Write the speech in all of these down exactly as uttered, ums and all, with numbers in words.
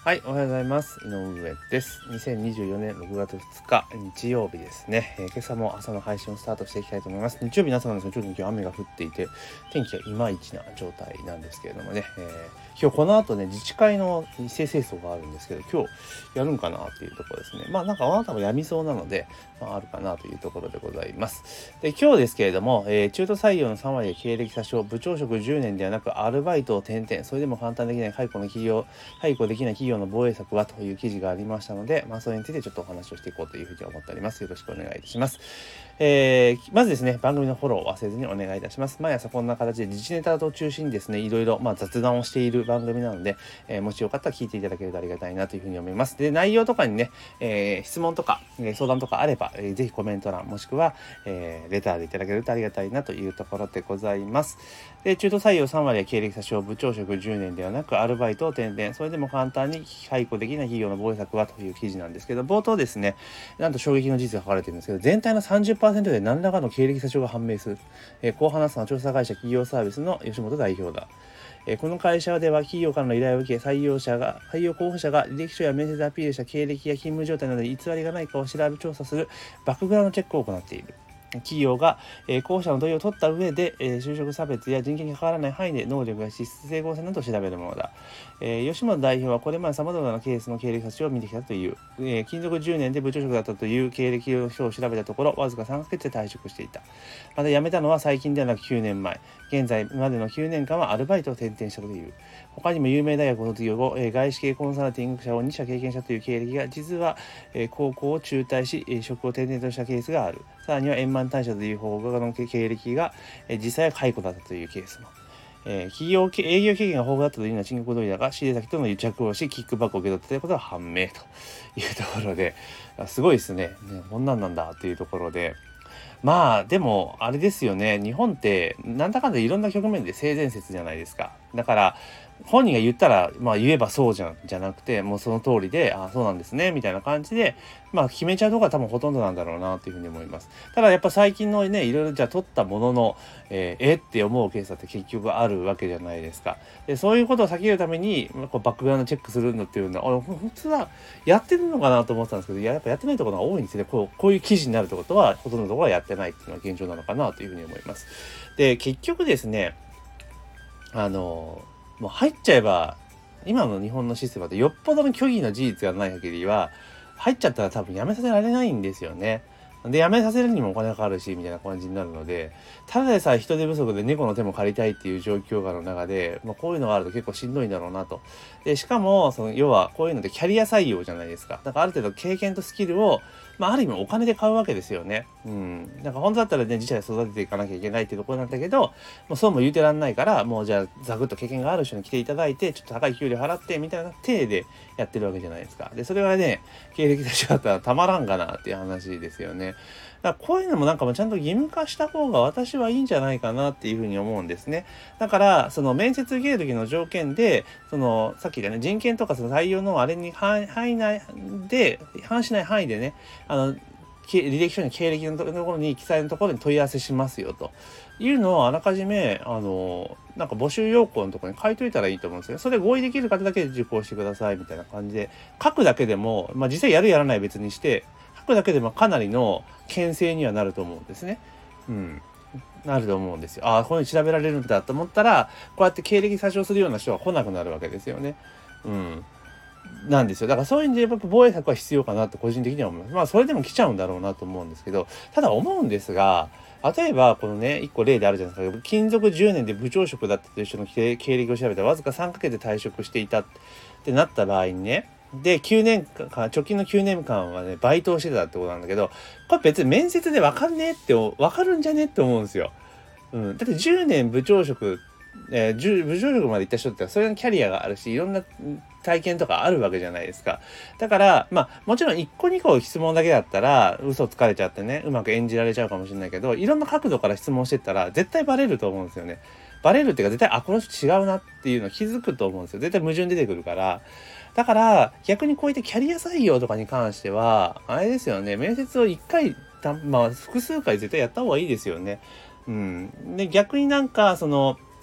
はい、おはようございます。井上です。にせんにじゅうよねんろくがつふつか日曜日ですね、えー、今朝も朝の配信をスタートしていきたいと思います。日曜日の朝なんですが、ちょっと今日雨が降っていて天気がいまいちな状態なんですけれどもね、えー、今日この後ね自治会の一斉清掃があるんですけど、今日やるんかなっていうところですね。まあなんかあなたもやみそうなので、まあ、あるかなというところでございます。で今日ですけれども、えー、中途採用のさんわりで経歴詐称、部長職じゅうねんではなくアルバイトを転々、それでも簡単できない解雇の企業解雇できない企業の防衛策はという記事がありましたので、まあ、それについてちょっとお話をしていこうというふうに思っております。よろしくお願いいたします。えー、まずですね、番組のフォローを忘れずにお願いいたします。毎朝こんな形で時事ネタを中心にですね、いろいろまあ雑談をしている番組なので、えー、もしよかったら聞いていただけるとありがたいなというふうに思います。で、内容とかにね、えー、質問とか、えー、相談とかあれば、えー、ぜひコメント欄もしくは、えー、レターでいただけるとありがたいなというところでございます。で、中途採用さんわりは経歴詐称、部長職じゅうねんではなくアルバイトを転々、それでも簡単に解雇できない企業の防衛策はという記事なんですけど、冒頭ですね、なんと衝撃の事実が書かれているんですけど、全体の さんじゅっパーセント で何らかの経歴詐称が判明する。えー、こう話すのは調査会社企業サービスの吉本代表だ。えー、この会社では企業からの依頼を受け、採用者が、採用候補者が履歴書や面接でアピールした経歴や勤務状態などに偽りがないかを調べ調査するバックグラウンドチェックを行っている。企業が、えー、候補者の同意を取った上で、えー、就職差別や人権に関わらない範囲で能力や資質整合性などを調べるものだ。えー、吉本代表はこれまで様々なケースの経歴詐称を見てきたという、えー、勤続じゅうねんで部長職だったという経歴書を調べたところ、わずかさんかげつで退職していた。また辞めたのは最近ではなくきゅうねんまえ。現在までのきゅうねんかんはアルバイトを転々したという。他にも有名大学を卒業後、えー、外資系コンサルティング社をにしゃ経験したという経歴が、実は、えー、高校を中退し、えー、職を転々としたケースがある。さらには円満退社という方の経歴が、えー、実際は解雇だったというケースも。えー、企業営業経験が豊富だったというのは申告通りだが、仕入れ先との癒着をし、キックバックを受け取ったということが判明というところで、すごいですね。ね、こんなんなんだっていうところで、まあでもあれですよね、日本ってなんだかんだいろんな局面で性善説じゃないですか。だから本人が言ったらまあ言えばそうじゃんじゃなくて、もうその通りで、ああそうなんですねみたいな感じでまあ決めちゃうところが多分ほとんどなんだろうなというふうに思います。ただやっぱ最近のね、いろいろじゃあ取ったものの、えー、えって思うケースだって結局あるわけじゃないですか。でそういうことを避けるためにこうバックグラウンドチェックするのっていうのは、普通はやってるのかなと思ってたんですけど、いややっぱやってないところが多いんですね。こうこういう記事になるってことはほとんどのところはやってないっていうのが現状なのかなというふうに思います。で結局ですね、あのもう入っちゃえば、今の日本のシステムだとよっぽどの虚偽の事実がない限りは入っちゃったら多分やめさせられないんですよね。でやめさせるにもお金がかかるしみたいな感じになるので、ただでさえ人手不足で猫の手も借りたいっていう状況下の中で、まあ、こういうのがあると結構しんどいんだろうなと。でしかもその要はこういうのでキャリア採用じゃないですか。だからある程度経験とスキルを、まあ、ある意味お金で買うわけですよね。うん。なんか本当だったらね、自社で育てていかなきゃいけないっていうところなんだけど、もうそうも言うてらんないから、もうじゃあザクッと経験がある人に来ていただいて、ちょっと高い給料払ってみたいな体でやってるわけじゃないですか。で、それはね、経歴としてだったらたまらんかなっていう話ですよね。だからこういうのもなんかもちゃんと義務化した方が私はいいんじゃないかなっていうふうに思うんですね。だからその面接受ける時の条件で、そのさっき言ったね、人権とかその採用のあれに範囲内で反しない範囲でね、あの履歴書に経歴のところに記載のところに問い合わせしますよというのをあらかじめあのなんか募集要項のところに書いといたらいいと思うんですよ。それ合意できる方だけで受講してくださいみたいな感じで書くだけでも、まあ実際やるやらない別にして書くだけでもかなりの牽制にはなると思うんですね。うん。なると思うんですよ。ああ、こういうの調べられるんだと思ったら、こうやって経歴詐称するような人は来なくなるわけですよね。うん。なんですよ。だからそういう意味で僕防衛策は必要かなと個人的には思います。まあそれでも来ちゃうんだろうなと思うんですけど、ただ思うんですが、例えばこのね、一個例であるじゃないですか。勤続じゅうねんで部長職だったという人の経歴を調べたらわずかさんかげつで退職していたってなった場合にね、できゅうねんかん、直近のきゅうねんかんはね、バイトをしてたってことなんだけど、これ別に面接で分かんねえって、分かるんじゃねって思うんですよ。うん。だってじゅうねん部長職、えー、部長職まで行った人ってそれのキャリアがあるし、いろんな体験とかあるわけじゃないですか。だから、まあ、もちろんいっこにこ質問だけだったら、嘘つかれちゃってね、うまく演じられちゃうかもしれないけど、いろんな角度から質問してったら、絶対バレると思うんですよね。バレるっていうか、絶対、あ、この人違うなっていうの気づくと思うんですよ。絶対矛盾出てくるから。だから、逆にこういったキャリア採用とかに関しては、あれですよね、面接をいっかい、まあ、複数回絶対やった方がいいですよね。うん。で、逆になんか、その、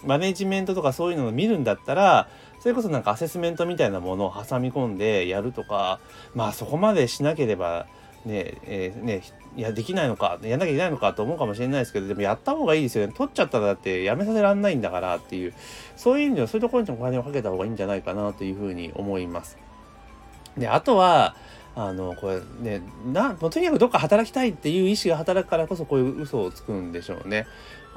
マネジメントとかそういうのを見るんだったら、それこそなんかアセスメントみたいなものを挟み込んでやるとか、まあそこまでしなければね、えー、ね、いやできないのか、やんなきゃいけないのかと思うかもしれないですけど、でもやった方がいいですよね。取っちゃったらだってやめさせらんないんだからっていう、そういう意味ではそういうところにお金をかけた方がいいんじゃないかなというふうに思います。で、あとは、あの、これね、な、もうとにかくどっか働きたいっていう意思が働くからこそこういう嘘をつくんでしょうね。うん、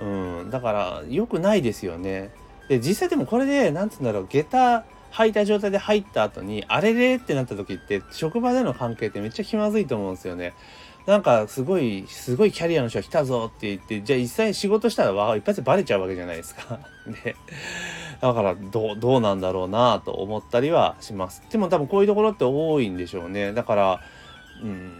だから良くないですよね。で、実際でもこれで、なんつうんだろう、下駄履いた状態で入った後に、あれれってなった時って、職場での関係ってめっちゃ気まずいと思うんですよね。なんかすごい、すごいキャリアの人が来たぞって言って、じゃあ実際仕事したらわ一発でバレちゃうわけじゃないですか。で、だからどう、どうなんだろうなと思ったりはします。でも多分こういうところって多いんでしょうね。だから、うん、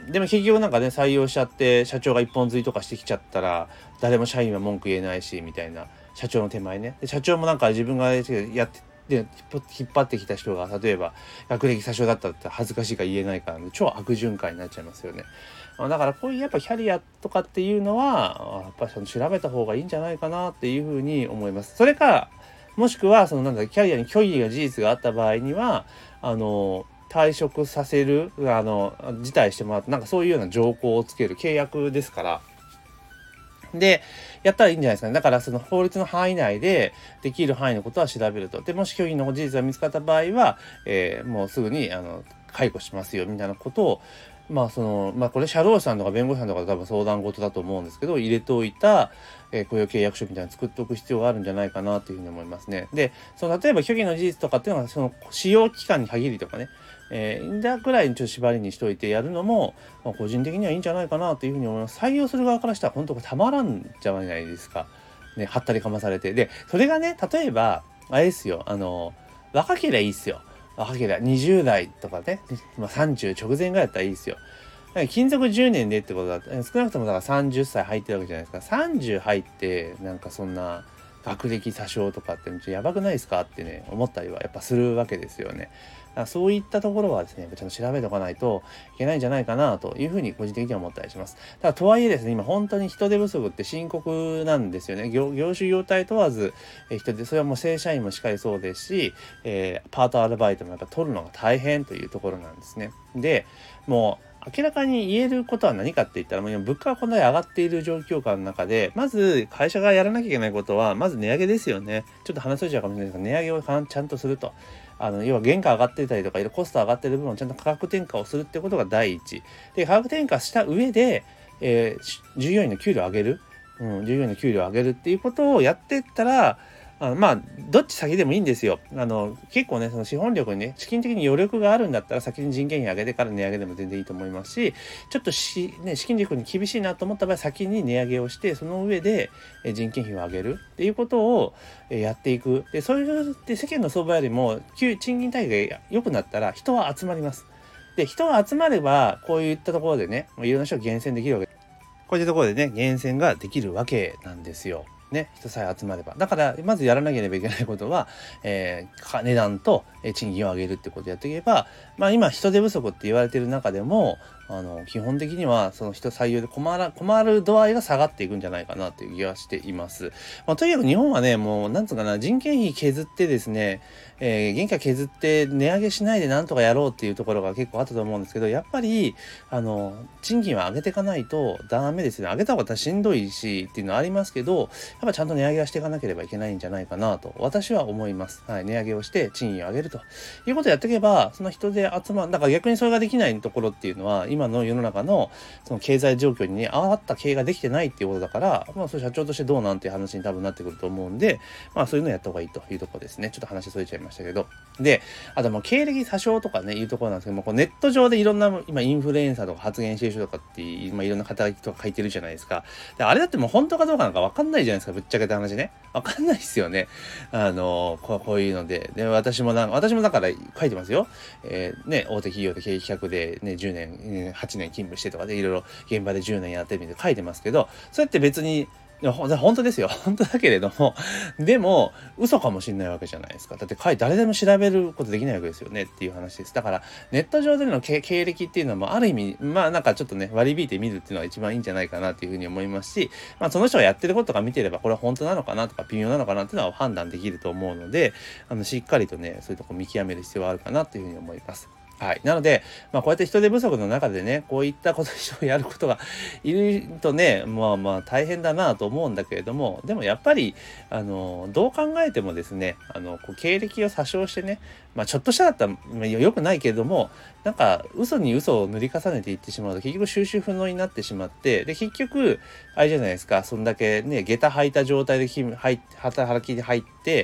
でも結局なんかね、採用しちゃって社長が一本釣りとかしてきちゃったら誰も社員は文句言えないしみたいな、社長の手前ね。で社長もなんか自分がやってで引っ張ってきた人が例えば学歴詐称だったって恥ずかしいから言えないから、ね、超悪循環になっちゃいますよね。だからこういうやっぱキャリアとかっていうのはやっぱりその調べた方がいいんじゃないかなっていうふうに思います。それかもしくはそのなんだキャリアに虚偽が事実があった場合にはあの退職させるあの辞退してもらって、なんかそういうような条項をつける契約ですから。で、やったらいいんじゃないですかね。だからその法律の範囲内でできる範囲のことは調べると。で、もし虚偽の事実が見つかった場合は、えー、もうすぐにあの解雇しますよみたいなことを、まあその、まあこれ社労士さんとか弁護士さんとか多分相談事だと思うんですけど、入れておいた、えー、雇用契約書みたいなの作っておく必要があるんじゃないかなというふうに思いますね。で、その例えば虚偽の事実とかっていうのはその使用期間に限りとかね、えー、だくらいにちょっと縛りにしといてやるのも、まあ、個人的にはいいんじゃないかなというふうに思います。採用する側からしたら本当たまらんじゃないですか。ね、はったりかまされて。で、それがね、例えば、あれですよ、あの、若ければいいっすよ。若ければにじゅう代とかね、まあ、さんじゅう直前ぐらいだったらいいっすよ。勤続じゅうねんでってことだと、少なくともだからさんじゅっさい入ってるわけじゃないですか。さんじゅう入って、なんかそんな、学歴詐称とかってちょっとやばくないですかってね思ったりはやっぱするわけですよね。だからそういったところはですねちゃんと調べておかないといけないんじゃないかなというふうに個人的には思ったりします。ただとはいえですね、今本当に人手不足って深刻なんですよね。 業, 業種業態問わず、えー、人手、それはもう正社員もしっかりそうですし、えー、パートアルバイトもやっぱ取るのが大変というところなんですね。でもう明らかに言えることは何かって言ったら、もう今物価がこんなに上がっている状況下の中で、まず会社がやらなきゃいけないことは、まず値上げですよね。ちょっと話しといちゃうかもしれないですが、値上げをちゃんとすると。あの、要は原価上がってたりとか、コスト上がってる部分をちゃんと価格転嫁をするってことが第一。で、価格転嫁した上で、えー、従業員の給料を上げる。うん、従業員の給料を上げるっていうことをやっていったら、あのまあどっち先でもいいんですよ。あの結構ねその資本力にね資金的に余力があるんだったら先に人件費上げてから値上げでも全然いいと思いますし、ちょっとし、ね、資金力に厳しいなと思った場合先に値上げをしてその上で人件費を上げるっていうことをやっていく。でそういうで世間の相場よりも賃金待遇が良くなったら人は集まります。で人が集まればこういったところでねいろんな人が厳選できるわけ。こういったところでね厳選ができるわけなんですよ。ね、人さえ集まれば。だからまずやらなければいけないことは、えー、値段と賃金を上げるってことをやっていけば、まあ今人手不足って言われている中でもあの基本的にはその人採用で困ら困る度合いが下がっていくんじゃないかなという気がしています。まあ、とにかく日本はねもうなんつうかな人件費削ってですね、えー、原価削って値上げしないでなんとかやろうっていうところが結構あったと思うんですけど、やっぱりあの賃金は上げていかないとダメですね。上げた方がしんどいしっていうのはありますけど、やっぱちゃんと値上げはしていかなければいけないんじゃないかなと私は思います。はい、値上げをして賃金を上げるということをやっていけばその人で集まる。だから逆にそれができないところっていうのは今の世の中のその経済状況にね合った経営ができてないっていうことだから、まあそれ社長としてどうなんていう話に多分なってくると思うんで、まあそういうのをやった方がいいというところですね。ちょっと話それちゃいましたけど、であともう経歴詐称とかねいうところなんですけども、こうネット上でいろんな今インフルエンサーとか発言してる人とかっていう、まあ、いろんな肩書きとか書いてるじゃないですか。であれだってもう本当かどうかなんか分かんないじゃないですか。ぶっちゃけた話ね分かんないですよね。あのこう、こういうのでで私もな私もだから書いてますよ。えー、ね大手企業で経営企画でねじゅうねんはちねん勤務してとかでいろいろ現場でじゅうねんやってみて書いてますけど、それって別にいやほ本当ですよ。本当だけれども、でも嘘かもしれないわけじゃないですか。だってかい誰でも調べることできないわけですよねっていう話です。だからネット上での経経歴っていうのはもうある意味まあなんかちょっとね割り引いてみるっていうのが一番いいんじゃないかなっていうふうに思いますし、まあその人がやってることが見てればこれは本当なのかなとか微妙なのかなっていうのは判断できると思うので、あのしっかりとねそういうとこ見極める必要はあるかなというふうに思います。はい。なので、まあ、こうやって人手不足の中でね、こういったことをやることがいるとね、まあまあ大変だなと思うんだけれども、でもやっぱり、あの、どう考えてもですね、あの、こう経歴を詐称してね、まあ、ちょっとしただったら、まあ、良くないけれども、なんか、嘘に嘘を塗り重ねていってしまうと、結局収集不能になってしまって、で、結局、あれじゃないですか、そんだけね、下駄履いた状態で働きで入って、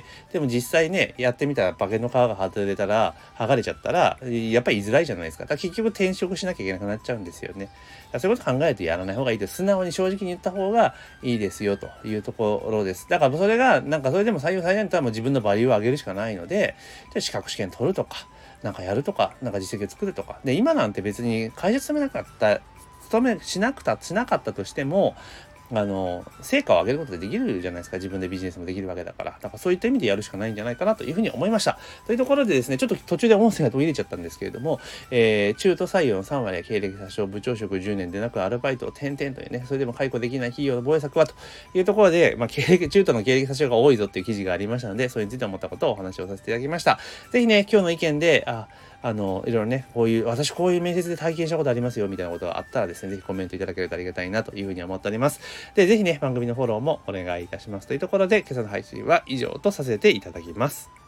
でも実際ね、やってみたら化けの皮が外れたら、剥がれちゃったら、やっぱり居づらいじゃないですか。だから結局転職しなきゃいけなくなっちゃうんですよね。だからそういうこと考えてやらない方がいいです。素直に正直に言った方がいいですよというところです。だからそれが、なんかそれでも採用されないんだったらもう自分のバリューを上げるしかないので、で資格試験取るとか、なんかやるとか、なんか実績を作るとか。で、今なんて別に会社勤めなかった、勤めしなくた、しなかったとしても、あの成果を上げることでできるじゃないですか。自分でビジネスもできるわけだから。だからそういった意味でやるしかないんじゃないかなというふうに思いました。というところでですね、ちょっと途中で音声が途切れちゃったんですけれども、えー、中途採用のさん割や経歴詐称、部長職じゅうねんでなくアルバイトを転々というね、それでも解雇できない企業の防衛策はというところで、まあ、経歴中途の経歴詐称が多いぞっていう記事がありましたので、それについて思ったことをお話をさせていただきました。ぜひね、今日の意見で、ああのいろいろね、こういう私こういう面接で体験したことありますよみたいなことがあったらですね、ぜひコメントいただけるとありがたいなというふうに思っております。で、ぜひね、番組のフォローもお願いいたしますというところで、今朝の配信は以上とさせていただきます。